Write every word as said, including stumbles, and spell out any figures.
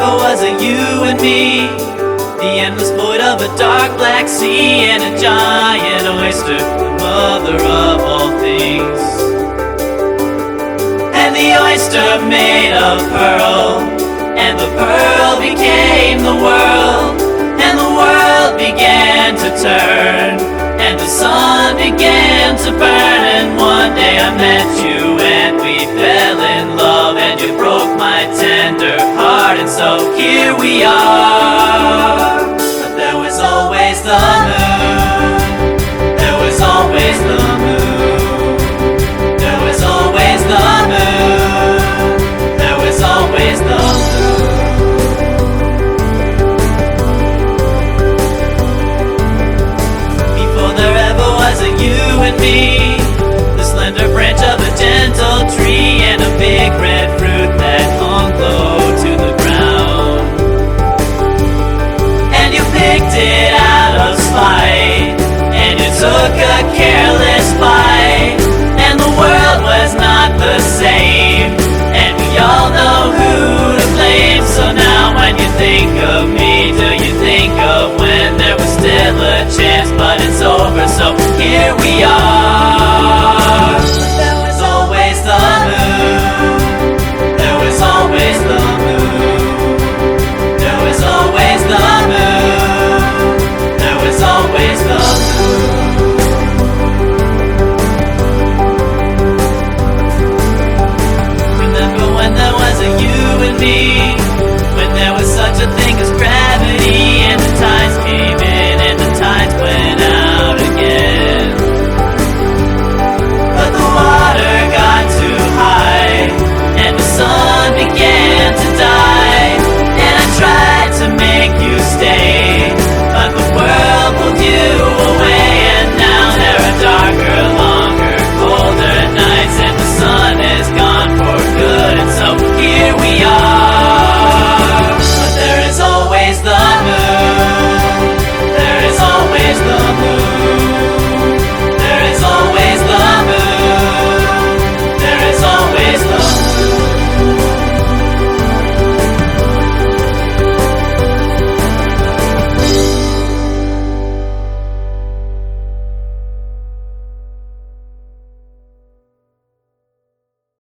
ever was a you and me, the endless void of a dark black sea, and a giant oyster, the mother of all things. And the oyster made of pearl, and the pearl became the world, and the world began to turn, and the sun began to burn. And one day I met you and we fell in love, and you broke my tender heart, and so here we are. But there was always the moon, there was always the moon, there was always the moon, there was always the moon. Before there ever was a you and me, the slender branch of a gentle tree, and a big red fruit that hung low to the ground. And you picked it out of spite, and you took a careless bite, and the world was not the same, and we all know who to blame. So now when you think of me, do you think of when there was still a chance? But it's over, so here we are. But there was always the moon, there was always the moon, there was always the moon, there was always the moon. Remember when there was a you and me,